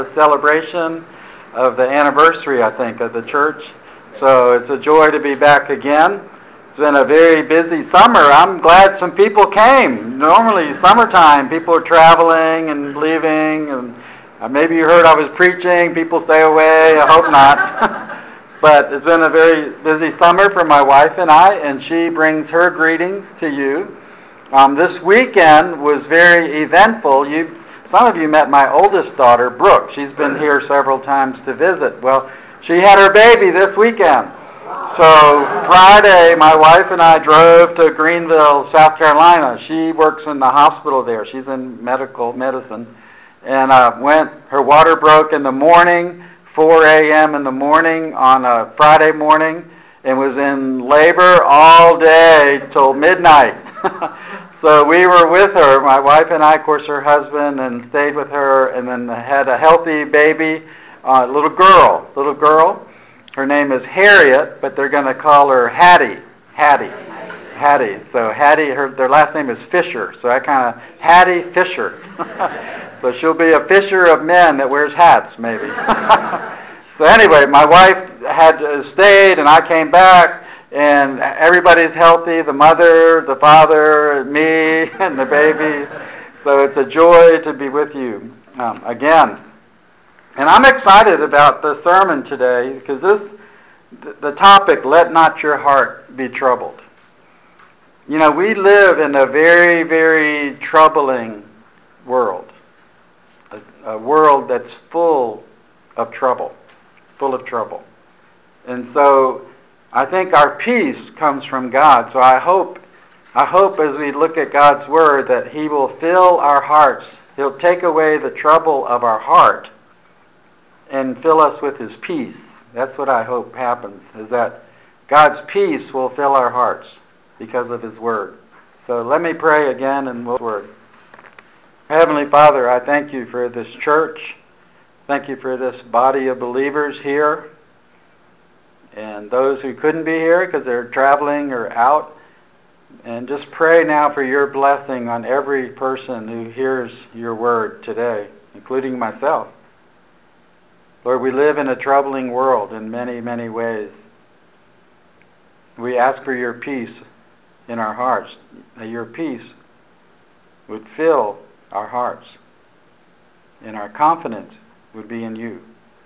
the celebration of the anniversary, I think, of the church. So it's a joy to be back again. It's been a very busy summer. I'm glad some people came. Normally, summertime, people are traveling and leaving, and maybe you heard I was preaching. People stay away. I hope not. But it's been a very busy summer for my wife and I, and she brings her greetings to you. This weekend was very eventful. Some of you met my oldest daughter, Brooke. She's been here several times to visit. Well, she had her baby this weekend. So Friday, my wife and I drove to Greenville, South Carolina. She works in the hospital there. She's in medicine. And her water broke in the morning, 4 a.m. in the morning on a Friday morning, and was in labor all day till midnight. So we were with her, my wife and I, of course, her husband, and stayed with her, and then had a healthy baby, little girl. Her name is Harriet, but they're going to call her Hattie. So Hattie, their last name is Fisher, so I kind of, Hattie Fisher. So she'll be a fisher of men that wears hats, maybe. So anyway, my wife had stayed, and I came back. And everybody's healthy, the mother, the father, me, and the baby. So it's a joy to be with you again. And I'm excited about the sermon today because the topic, let not your heart be troubled. You know, we live in a very, very troubling world. A world that's full of trouble. And so I think our peace comes from God. So I hope as we look at God's Word that He will fill our hearts. He'll take away the trouble of our heart and fill us with His peace. That's what I hope happens, is that God's peace will fill our hearts because of His Word. So let me pray again in the Word. Heavenly Father, I thank you for this church. Thank you for this body of believers here. And those who couldn't be here because they're traveling or out. And just pray now for your blessing on every person who hears your word today, including myself. Lord, we live in a troubling world in many, many ways. We ask for your peace in our hearts, that your peace would fill our hearts, and our confidence would be in you.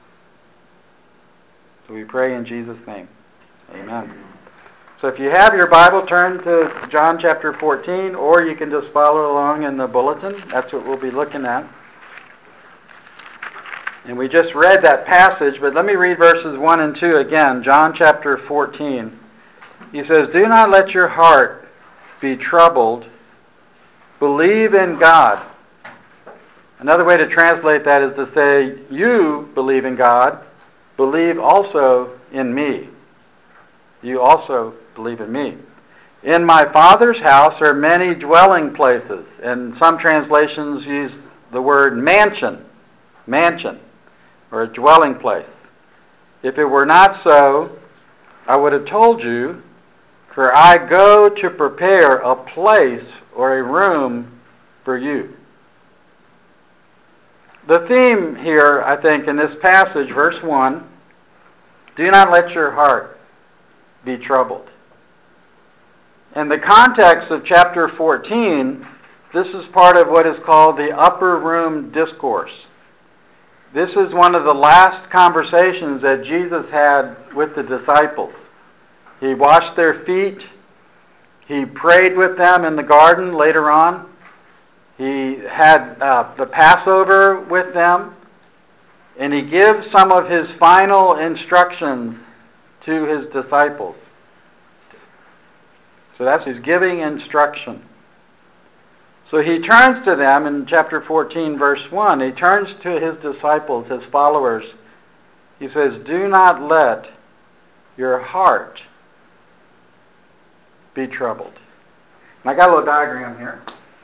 So we pray in Jesus' name. Amen. So if you have your Bible, turn to John chapter 14, or you can just follow along in the bulletin. That's what we'll be looking at. And we just read that passage, but let me read verses 1 and 2 again. John chapter 14. He says, "Do not let your heart be troubled. Believe in God." Another way to translate that is to say, you believe in God. Believe also in me. You also believe in me. In my Father's house are many dwelling places. And some translations use the word mansion, or a dwelling place. If it were not so, I would have told you, for I go to prepare a place or a room for you. The theme here, I think, in this passage, verse 1, do not let your heart be troubled. In the context of chapter 14, this is part of what is called the upper room discourse. This is one of the last conversations that Jesus had with the disciples. He washed their feet. He prayed with them in the garden later on. He had the Passover with them, and he gives some of his final instructions to his disciples. So that's his giving instruction. So he turns to them in chapter 14, verse 1. He turns to his disciples, his followers. He says, do not let your heart be troubled. And I got a little diagram here.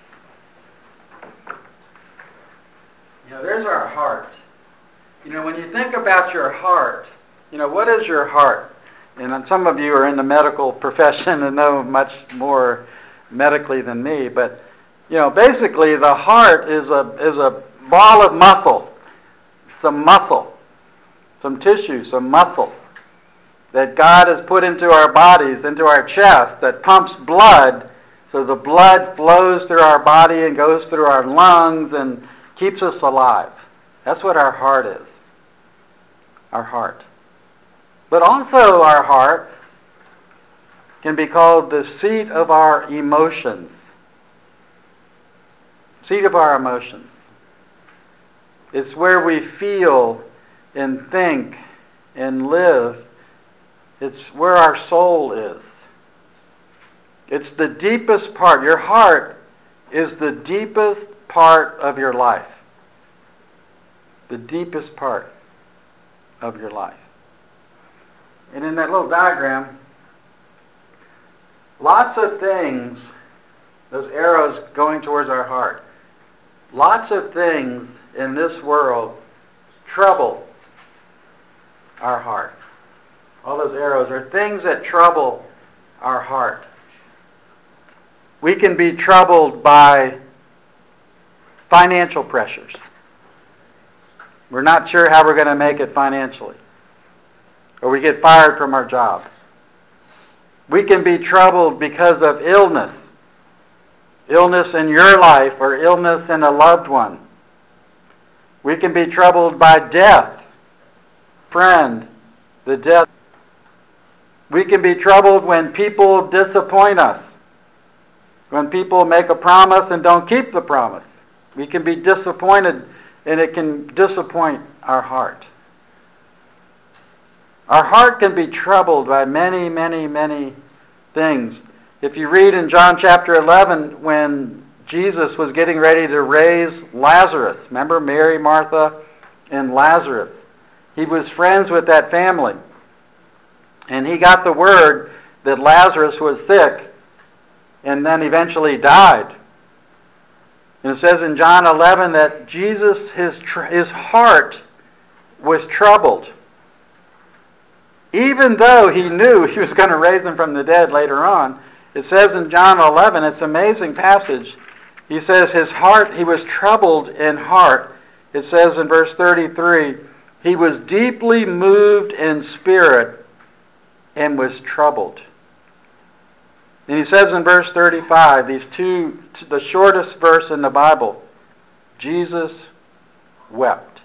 There's our heart. When you think about your heart, what is your heart? And some of you are in the medical profession and know much more medically than me, but basically the heart is a ball of muscle some muscle, some tissue, some muscle that God has put into our bodies, into our chest, that pumps blood, so the blood flows through our body and goes through our lungs and keeps us alive. That's what our heart is. Our heart. But also our heart can be called the seat of our emotions. Seat of our emotions. It's where we feel and think and live. It's where our soul is. It's the deepest part. Your heart is the deepest part of your life. The deepest part of your life. And in that little diagram, lots of things, those arrows going towards our heart, lots of things in this world trouble our heart. All those arrows are things that trouble our heart. We can be troubled by financial pressures. We're not sure how we're going to make it financially. Or we get fired from our job. We can be troubled because of illness. Illness in your life or illness in a loved one. We can be troubled by death. Friend, the death. We can be troubled when people disappoint us. When people make a promise and don't keep the promise. We can be disappointed, and it can disappoint our heart. Our heart can be troubled by many, many, many things. If you read in John chapter 11, when Jesus was getting ready to raise Lazarus, remember Mary, Martha, and Lazarus. He was friends with that family. And he got the word that Lazarus was sick and then eventually died. And it says in John 11 that Jesus, his heart was troubled. Even though he knew he was going to raise him from the dead later on, it says in John 11, it's an amazing passage, he says his heart, he was troubled in heart. It says in verse 33, he was deeply moved in spirit and was troubled. And he says in verse 35, the shortest verse in the Bible, Jesus wept.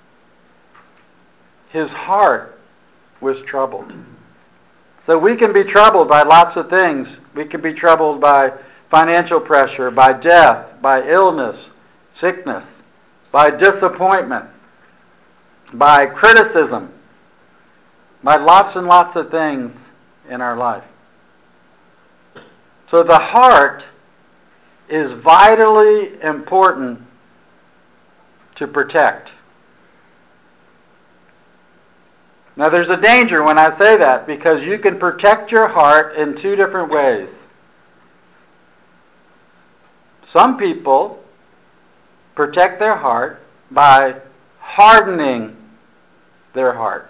His heart was troubled. So we can be troubled by lots of things. We can be troubled by financial pressure, by death, by illness, sickness, by disappointment, by criticism, by lots and lots of things in our life. So the heart is vitally important to protect. Now there's a danger when I say that, because you can protect your heart in two different ways. Some people protect their heart by hardening their heart.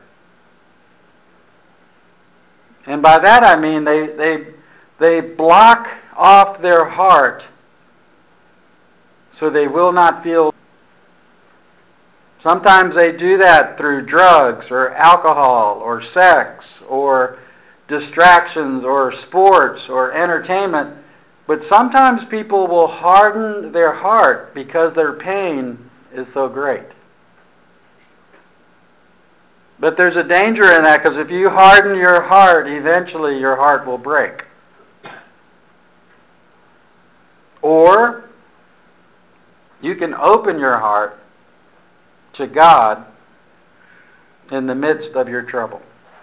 And by that I mean they block off their heart so they will not feel. Sometimes they do that through drugs or alcohol or sex or distractions or sports or entertainment. But sometimes people will harden their heart because their pain is so great. But there's a danger in that, because if you harden your heart, eventually your heart will break. Or you can open your heart to God in the midst of your trouble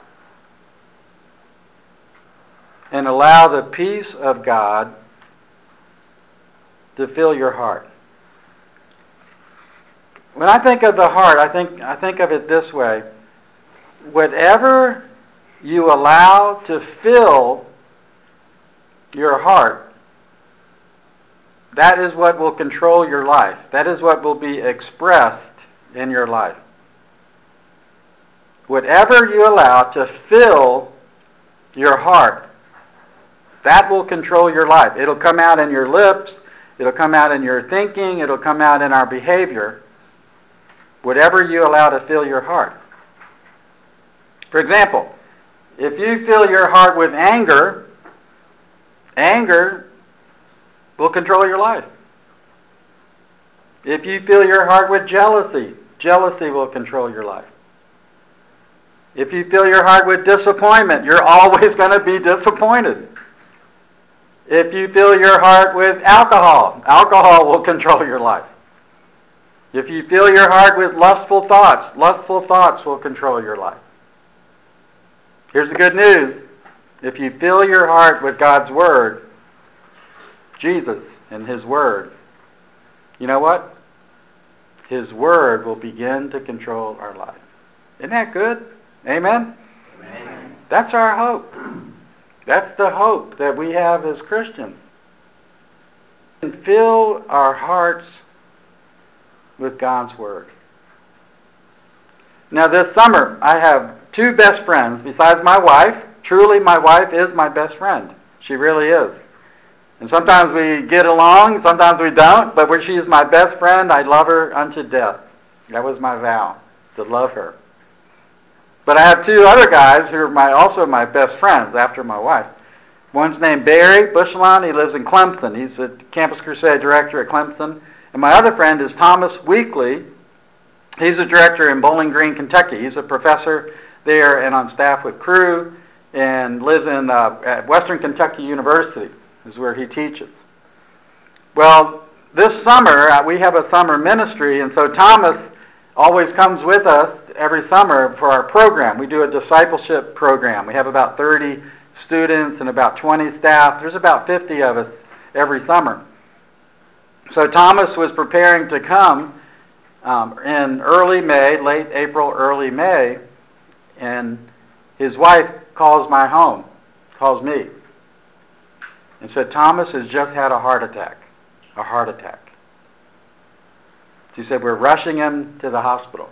and allow the peace of God to fill your heart. When I think of the heart, I think of it this way. Whatever you allow to fill your heart, that is what will control your life. That is what will be expressed in your life. Whatever you allow to fill your heart, that will control your life. It'll come out in your lips. It'll come out in your thinking. It'll come out in our behavior. whatever you allow to fill your heart. For example, if you fill your heart with anger, anger will control your life. If you fill your heart with jealousy, jealousy will control your life. If you fill your heart with disappointment, you're always going to be disappointed. If you fill your heart with alcohol, alcohol will control your life. If you fill your heart with lustful thoughts will control your life. Here's the good news. If you fill your heart with God's Word, Jesus and His Word, you know what? His Word will begin to control our life. Isn't that good? Amen? Amen. That's our hope. That's the hope that we have as Christians. And fill our hearts with God's Word. Now this summer, I have two best friends besides my wife. Truly, my wife is my best friend. She really is. And sometimes we get along, sometimes we don't, but when she is my best friend, I love her unto death. That was my vow, to love her. But I have two other guys who are also my best friends after my wife. One's named Barry Bushlon. He lives in Clemson. He's the Campus Crusade director at Clemson. And my other friend is Thomas Weekly. He's a director in Bowling Green, Kentucky. He's a professor there and on staff with Cru and lives in at Western Kentucky University is where he teaches. Well, this summer, we have a summer ministry, and so Thomas always comes with us every summer for our program. We do a discipleship program. We have about 30 students and about 20 staff. There's about 50 of us every summer. So Thomas was preparing to come in early May, late April, early May, and his wife calls me, and said, Thomas has just had a heart attack. She said, we're rushing him to the hospital.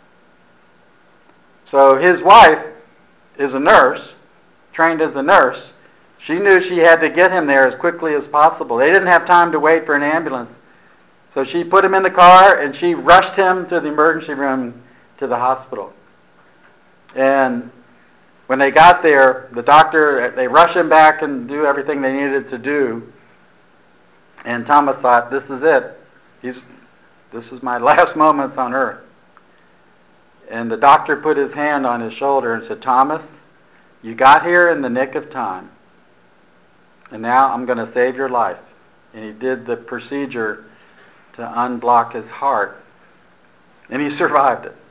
So his wife is a nurse, trained as a nurse. She knew she had to get him there as quickly as possible. They didn't have time to wait for an ambulance. So she put him in the car and she rushed him to the emergency room to the hospital. And when they got there, the doctor, they rushed him back and do everything they needed to do. And Thomas thought, this is it. This is my last moments on earth. And the doctor put his hand on his shoulder and said, Thomas, you got here in the nick of time. And now I'm going to save your life. And he did the procedure to unblock his heart. And he survived it.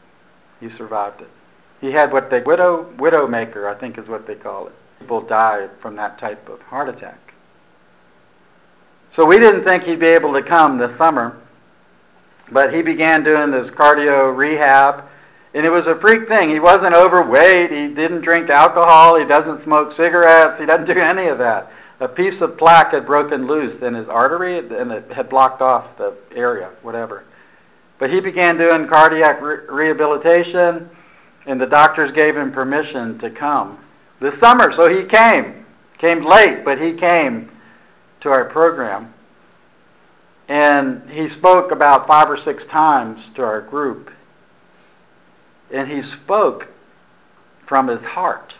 He had what they, widowmaker, I think is what they call it. People die from that type of heart attack. So we didn't think he'd be able to come this summer. But he began doing this cardio rehab. And it was a freak thing. He wasn't overweight. He didn't drink alcohol. He doesn't smoke cigarettes. He doesn't do any of that. A piece of plaque had broken loose in his artery, and it had blocked off the area, whatever. But he began doing cardiac rehabilitation, and the doctors gave him permission to come this summer. So he came late, but he came to our program. And he spoke about 5 or 6 times to our group. And he spoke from his heart.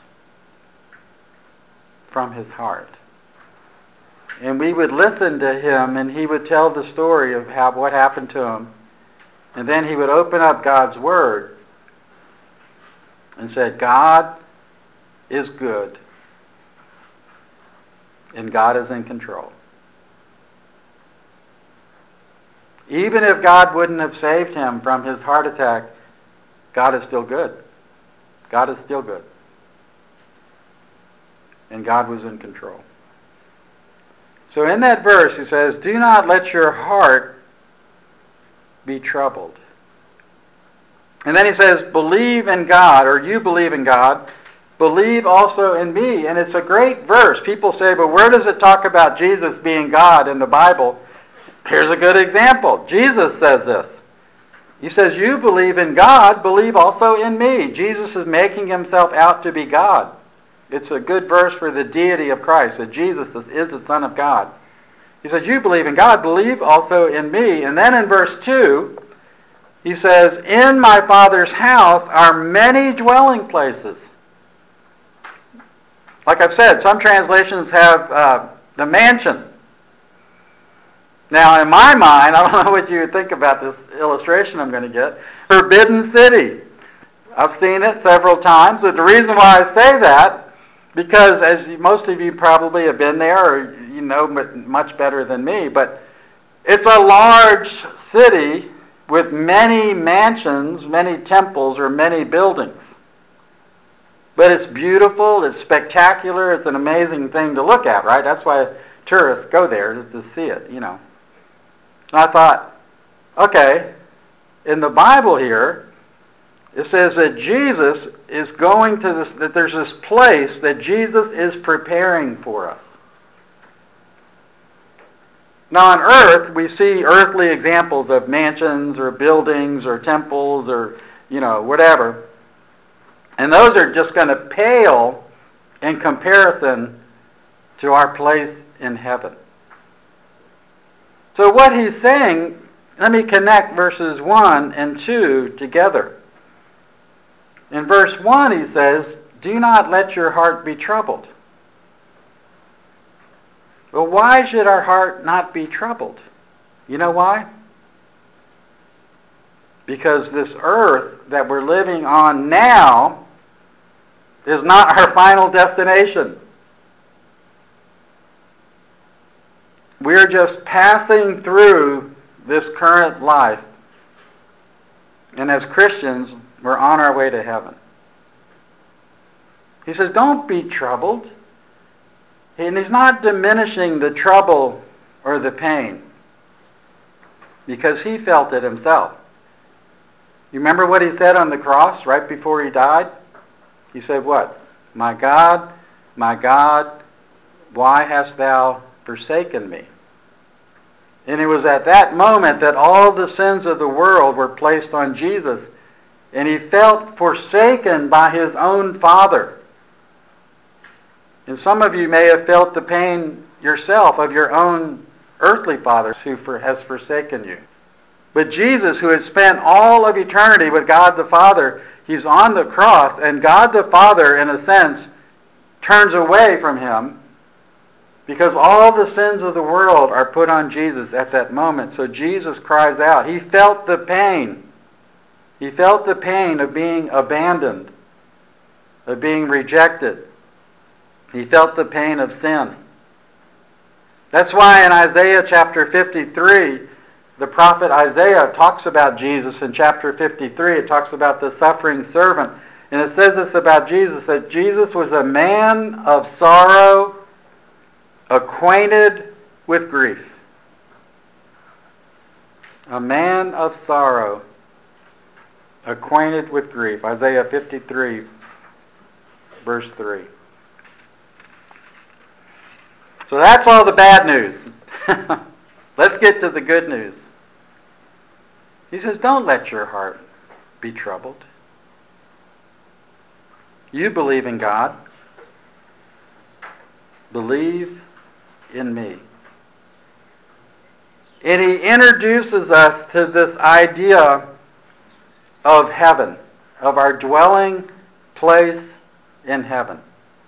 And we would listen to him, and he would tell the story of what happened to him. And then he would open up God's Word and said, God is good, and God is in control. Even if God wouldn't have saved him from his heart attack, God is still good. God is still good. And God was in control. So in that verse he says, do not let your heart be troubled. And then he says, believe in God, or you believe in God, believe also in me. And it's a great verse. People say, but where does it talk about Jesus being God in the Bible? Here's a good example. Jesus says this. He says, you believe in God, believe also in me. Jesus is making himself out to be God. It's a good verse for the deity of Christ, that Jesus is the Son of God. He says, you believe in God, believe also in me. And then in verse 2, He says, in my Father's house are many dwelling places. Like I've said, some translations have the mansion. Now, in my mind, I don't know what you would think about this illustration I'm going to get. Forbidden city. I've seen it several times. But the reason why I say that, because as most of you probably have been there, or you know much better than me, but it's a large city with many mansions, many temples, or many buildings. But it's beautiful, it's spectacular, it's an amazing thing to look at, right? That's why tourists go there, just to see it, you know. And I thought, okay, in the Bible here, it says that Jesus is going to this, that there's this place that Jesus is preparing for us. Now on earth, we see earthly examples of mansions or buildings or temples or, you know, whatever. And those are just going to pale in comparison to our place in heaven. So what he's saying, let me connect verses 1 and 2 together. In verse 1 he says, do not let your heart be troubled. Well, why should our heart not be troubled? You know why? Because this earth that we're living on now is not our final destination. We're just passing through this current life. And as Christians, we're on our way to heaven. He says, don't be troubled. And he's not diminishing the trouble or the pain, because he felt it himself. You remember what he said on the cross right before he died? He said what? My God, why hast thou forsaken me? And it was at that moment that all the sins of the world were placed on Jesus, and he felt forsaken by his own Father. And some of you may have felt the pain yourself of your own earthly father who has forsaken you. But Jesus, who had spent all of eternity with God the Father, he's on the cross, and God the Father, in a sense, turns away from him because all the sins of the world are put on Jesus at that moment. So Jesus cries out. He felt the pain. He felt the pain of being abandoned, of being rejected. He felt the pain of sin. That's why in Isaiah chapter 53, the prophet Isaiah talks about Jesus in chapter 53. It talks about the suffering servant. And it says this about Jesus, that Jesus was a man of sorrow, acquainted with grief. A man of sorrow, acquainted with grief. Isaiah 53, verse 3. So that's all the bad news. Let's get to the good news. He says, don't let your heart be troubled. You believe in God. Believe in me. And he introduces us to this idea of heaven, of our dwelling place in heaven.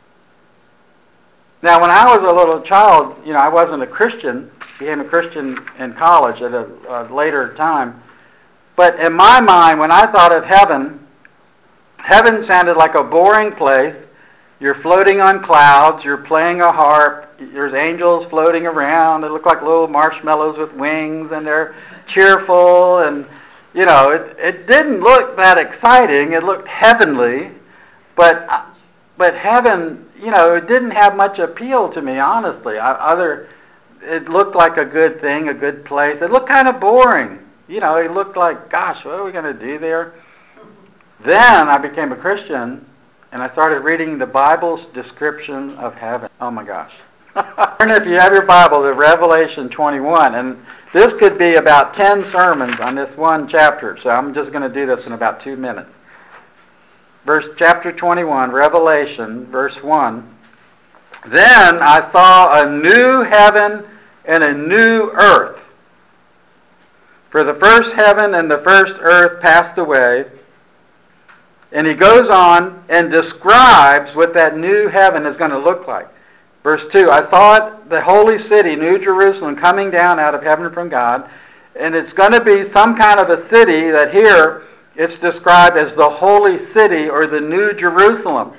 Now, when I was a little child, I wasn't a Christian. Became a Christian in college at a later time. But in my mind, when I thought of heaven, heaven sounded like a boring place. You're floating on clouds. You're playing a harp. There's angels floating around. They look like little marshmallows with wings, and they're cheerful. And, it didn't look that exciting. It looked heavenly. But heaven, it didn't have much appeal to me, honestly. It looked like a good thing, a good place. It looked kind of boring. It looked like, gosh, what are we going to do there? Then I became a Christian, and I started reading the Bible's description of heaven. Oh my gosh. Turn, if you have your Bible, to Revelation 21. And this could be about 10 sermons on this one chapter. So I'm just going to do this in about 2 minutes. Chapter 21, Revelation, verse 1. Then I saw a new heaven and a new earth. For the first heaven and the first earth passed away. And he goes on and describes what that new heaven is going to look like. Verse 2, I saw it, the holy city, New Jerusalem, coming down out of heaven from God. And it's going to be some kind of a city that here it's described as the holy city or the New Jerusalem.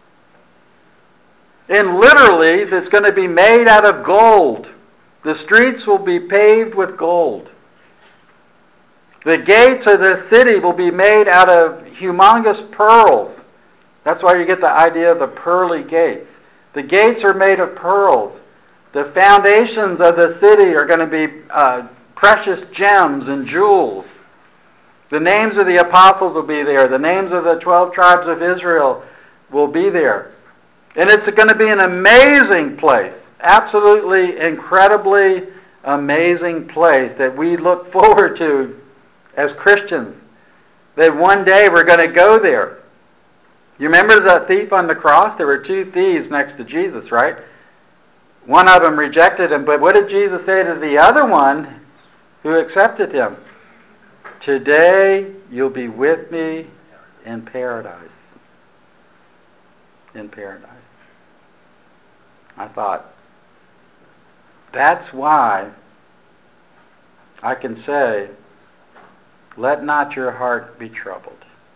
And literally, it's going to be made out of gold. The streets will be paved with gold. The gates of the city will be made out of humongous pearls. That's why you get the idea of the pearly gates. The gates are made of pearls. The foundations of the city are going to be precious gems and jewels. The names of the apostles will be there. The names of the 12 tribes of Israel will be there. And it's going to be an amazing place. Absolutely, incredibly amazing place that we look forward to as Christians. That one day we're going to go there. You remember the thief on the cross? There were two thieves next to Jesus, right? One of them rejected him, but what did Jesus say to the other one who accepted him? Today you'll be with me in paradise. In paradise. I thought, that's why I can say, let not your heart be troubled.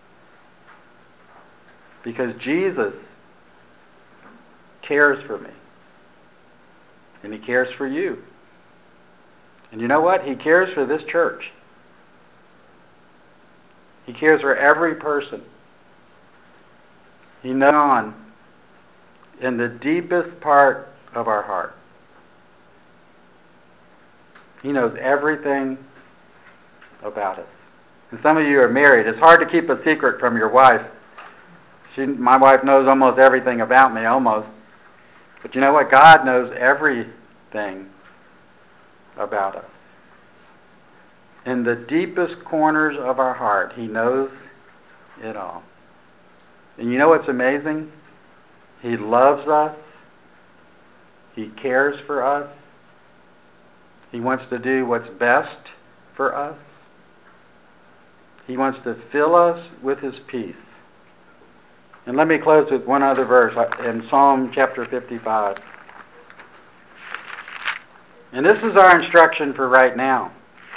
Because Jesus cares for me. And he cares for you. And you know what? He cares for this church. He cares for every person. He knows on in the deepest part of our heart. He knows everything about us. And some of you are married. It's hard to keep a secret from your wife. My wife knows almost everything about me, almost. But you know what? God knows everything about us. In the deepest corners of our heart, he knows it all. And you know what's amazing? He loves us. He cares for us. He wants to do what's best for us. He wants to fill us with his peace. And let me close with one other verse in Psalm chapter 55. And this is our instruction for right now.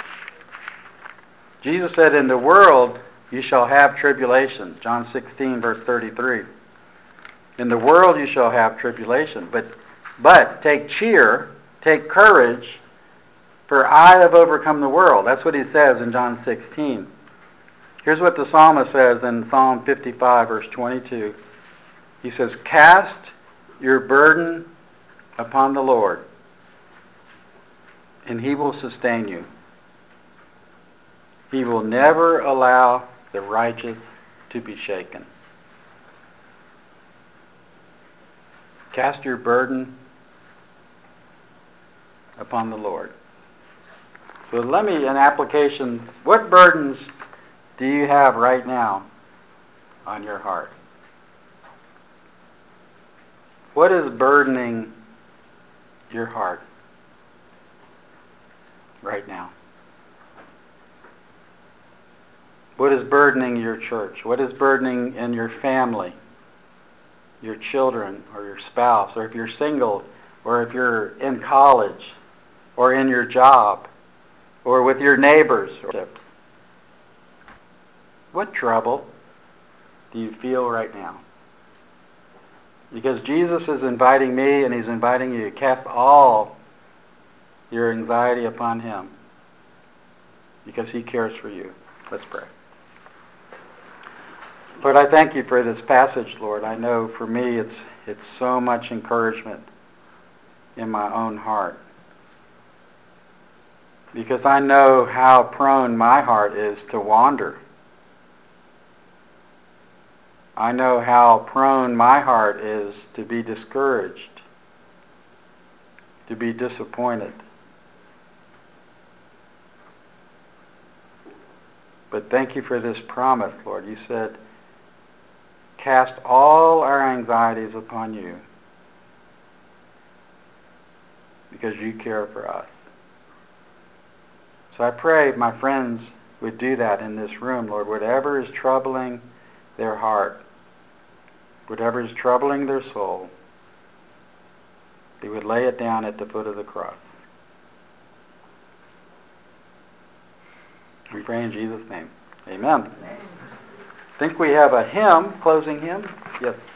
Jesus said, in the world you shall have tribulation. John 16, verse 33. In the world you shall have tribulation. But take cheer, take courage, for I have overcome the world. That's what he says in John 16. Here's what the psalmist says in Psalm 55, verse 22. He says, cast your burden upon the Lord, and he will sustain you. He will never allow the righteous to be shaken. Cast your burden upon the Lord. So let me, an application, what burdens do you have right now on your heart? What is burdening your heart right now? What is burdening your church? What is burdening in your family, your children, or your spouse, or if you're single, or if you're in college, or in your job, or with your neighbors? What trouble do you feel right now? Because Jesus is inviting me and he's inviting you to cast all your anxiety upon him because he cares for you. Let's pray. Lord, I thank you for this passage, Lord. I know for me it's so much encouragement in my own heart. Because I know how prone my heart is to wander. I know how prone my heart is to be discouraged, to be disappointed. But thank you for this promise, Lord. You said, cast all our anxieties upon you because you care for us. So I pray my friends would do that in this room, Lord. Whatever is troubling their heart, whatever is troubling their soul, they would lay it down at the foot of the cross. We pray in Jesus' name. Amen. I think we have a hymn, closing hymn. Yes.